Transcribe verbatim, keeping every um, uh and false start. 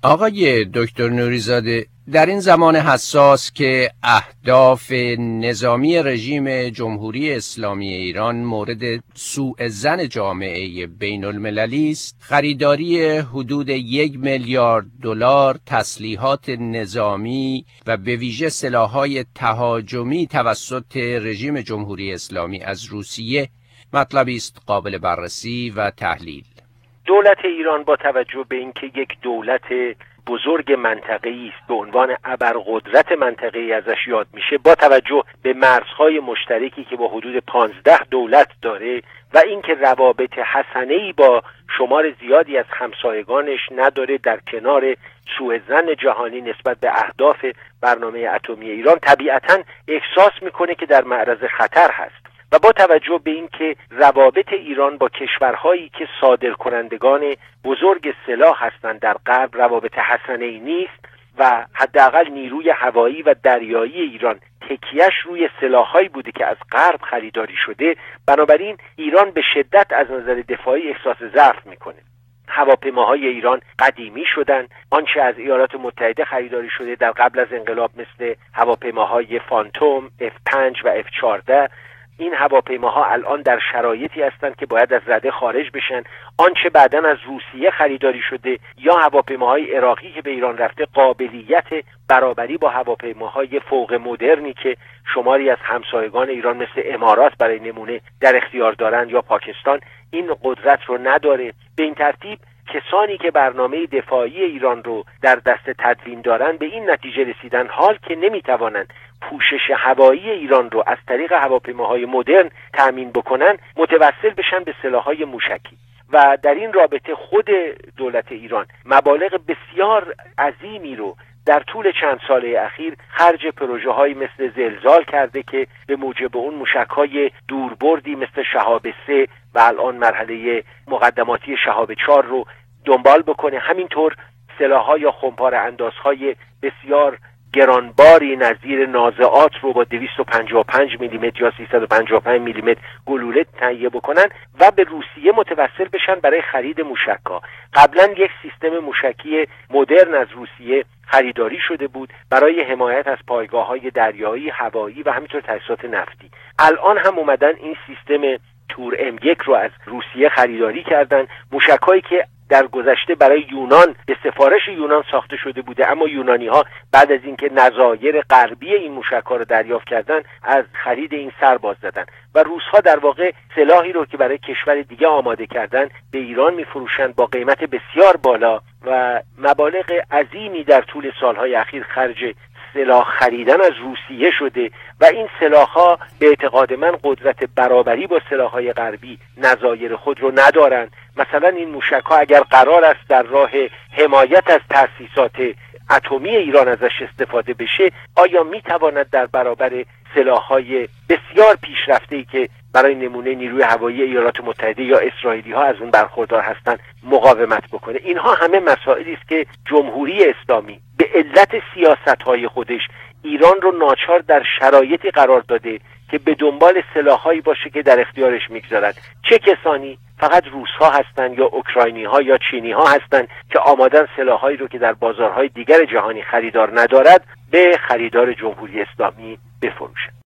آقای دکتر نوری‌زاده، در این زمان حساس که اهداف نظامی رژیم جمهوری اسلامی ایران مورد سوءظن جامعه بین المللی است، خریداری حدود یک میلیارد دلار تسلیحات نظامی و به ویژه سلاح‌های تهاجمی توسط رژیم جمهوری اسلامی از روسیه مطلبی است قابل بررسی و تحلیل. دولت ایران با توجه به اینکه یک دولت بزرگ منطقه‌ای است به عنوان ابرقدرت منطقه‌ای ازش یاد میشه، با توجه به مرزهای مشترکی که با حدود پانزده دولت داره و اینکه روابط حسنه‌ای با شمار زیادی از همسایگانش نداره، در کنار سوءظن جهانی نسبت به اهداف برنامه اتمی ایران، طبیعتاً احساس میکنه که در معرض خطر هست. و با توجه به اینکه روابط ایران با کشورهایی که صادرکنندگان بزرگ سلاح هستند در غرب روابط حسنه‌ای نیست و حداقل نیروی هوایی و دریایی ایران تکیهش روی سلاح‌هایی بوده که از غرب خریداری شده، بنابراین ایران به شدت از نظر دفاعی احساس ضعف میکنه. هواپیماهای ایران قدیمی شدن. آنچه از ایالات متحده خریداری شده در قبل از انقلاب مثل هواپیماهای فانتوم، اف پنج و اف چهارده، این هواپیماها الان در شرایطی هستند که باید از رده خارج بشن. آنچه بعداً از روسیه خریداری شده یا هواپیماهای عراقی که به ایران رفته قابلیت برابری با هواپیماهای فوق مدرنی که شماری از همسایگان ایران مثل امارات برای نمونه در اختیار دارند یا پاکستان این قدرت رو نداره. به این ترتیب کسانی که برنامه دفاعی ایران رو در دست تدوین دارند به این نتیجه رسیدن حال که نمیتوانند پوشش هوایی ایران رو از طریق هواپیماهای مدرن تأمین بکنن، متوسل بشن به سلاح‌های موشکی. و در این رابطه خود دولت ایران مبالغ بسیار عظیمی رو در طول چند ساله اخیر خرج پروژه‌هایی مثل زلزال کرده که به موجب اون موشک‌های دوربردی مثل شهاب سه و الان مرحله مقدماتی شهاب چهار رو دنبال بکنه. همینطور سلاح‌ها یا خمپاره اندازهای بسیار گرانباری نظیر نازعات رو با دویست و پنجاه و پنج میلیمتر یا سیصد و پنجاه و پنج میلیمتر گلوله تهیه بکنن و به روسیه متوسل بشن برای خرید موشک‌ها. قبلا یک سیستم موشکی مدرن از روسیه خریداری شده بود برای حمایت از پایگاه‌های دریایی، هوایی و همینطور تجهیزات نفتی. الان هم اومدن این سیستم تور ام یک رو از روسیه خریداری کردن، موشک‌هایی که در گذشته برای یونان به سفارش یونان ساخته شده بوده، اما یونانی‌ها بعد از اینکه نظایر غربی این موشک‌ها رو دریافت کردن از خرید این سر باز زدن و روس‌ها در واقع سلاحی رو که برای کشور دیگه آماده کردن به ایران می‌فروشند با قیمت بسیار بالا و مبالغ عظیمی در طول سال‌های اخیر خرج سلاح خریدن از روسیه شده و این سلاح‌ها به اعتقاد من قدرت برابری با سلاح‌های غربی نظایر خود رو ندارند. مثلا این موشک‌ها اگر قرار است در راه حمایت از تأسیسات اتمی ایران ازش استفاده بشه، آیا میتواند در برابر سلاح‌های بسیار پیشرفته‌ای که برای نمونه نیروی هوایی ایالات متحده یا اسرائیلی‌ها از اون برخوردار هستند مقاومت بکنه؟ اینها همه مسائلی است که جمهوری اسلامی به علت سیاست‌های خودش ایران رو ناچار در شرایطی قرار داده که به دنبال سلاح‌هایی باشه که در اختیارش میگذارد. چه کسانی؟ فقط روس‌ها هستند یا اوکراینی‌ها یا چینی‌ها هستند که آمادن سلاح‌هایی رو که در بازارهای دیگر جهانی خریدار ندارد به خریدار جمهوری اسلامی بفروشند.